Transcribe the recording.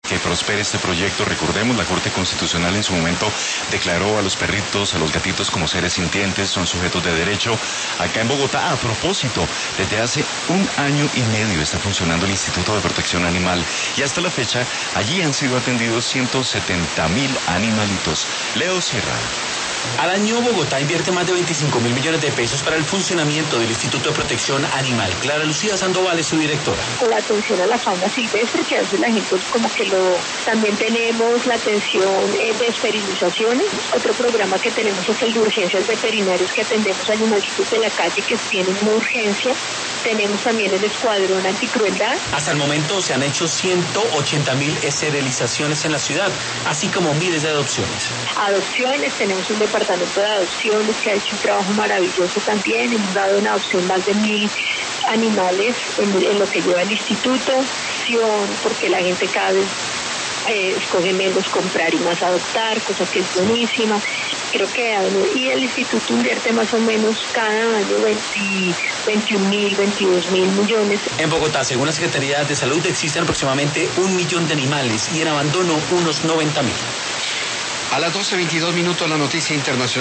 que prospere este proyecto. Recordemos, la Corte Constitucional en su momento declaró a los perritos, a los gatitos como seres sintientes, son sujetos de derecho. Acá en Bogotá, a propósito, desde hace 1 año y medio está funcionando el Instituto de Protección Animal y hasta la fecha allí han sido atendidos 170.000 animalitos. Leo Sierra. Al año, Bogotá invierte más de 25.000 millones de pesos para el funcionamiento del Instituto de Protección Animal. Clara Lucía Sandoval es su directora. Con la atención a la fauna silvestre, que a veces la gente como que también tenemos la atención de esterilizaciones. Otro programa que tenemos es el de urgencias veterinarias, que atendemos animalitos de la calle que tienen una urgencia. Tenemos también el escuadrón anticrueldad. Hasta el momento se han hecho 180.000 esterilizaciones en la ciudad, así como miles de adopciones. Adopciones, tenemos un departamento de adopciones que ha hecho un trabajo maravilloso también. Hemos dado en adopción más de 1.000 animales en lo que lleva el instituto, porque la gente cada vez escoge menos comprar y más adoptar, cosa que es buenísima. Creo que y el instituto invierte más o menos cada año 21.000, 22.000 millones. En Bogotá, según la Secretaría de Salud, existen aproximadamente 1 millón de animales y en abandono unos 90.000. A las 12:22 la noticia internacional.